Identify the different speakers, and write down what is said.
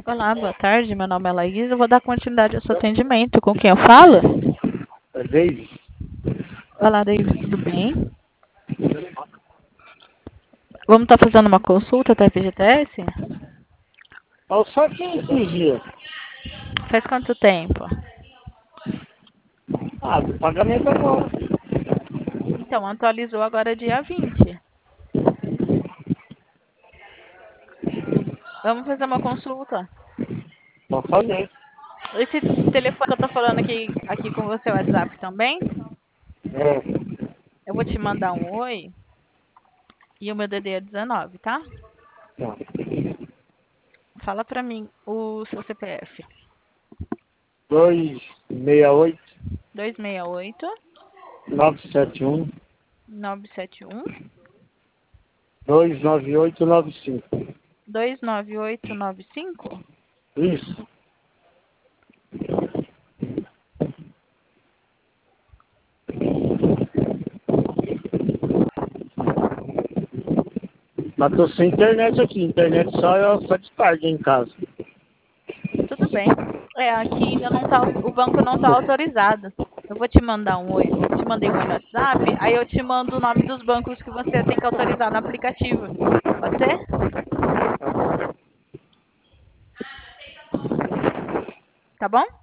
Speaker 1: Olá, boa tarde. Meu nome é Laís. Eu vou dar continuidade ao seu atendimento. Com quem eu falo?
Speaker 2: É David.
Speaker 1: Olá, David, tudo bem? Vamos estar fazendo uma consulta da FGTS?
Speaker 2: Só que esses dias.
Speaker 1: Faz quanto tempo?
Speaker 2: Do pagamento agora.
Speaker 1: Então, atualizou agora dia 20. Vamos fazer uma consulta.
Speaker 2: Vou fazer.
Speaker 1: Esse telefone que eu tô falando aqui com você é o WhatsApp também?
Speaker 2: É.
Speaker 1: Eu vou te mandar um oi e o meu DD é 19, tá?
Speaker 2: Tá.
Speaker 1: Fala pra mim o seu CPF.
Speaker 2: 268
Speaker 1: 268
Speaker 2: 971
Speaker 1: 971
Speaker 2: 29895.
Speaker 1: 29895.
Speaker 2: Isso. Mas tô sem internet aqui. Internet só de tarde em casa.
Speaker 1: Tudo bem. Aqui ainda não tá, o banco não está autorizado. Eu vou te mandar um oi. Eu te mandei um oi no WhatsApp, aí eu te mando o nome dos bancos que você tem que autorizar no aplicativo. Pode ser? Tá bom?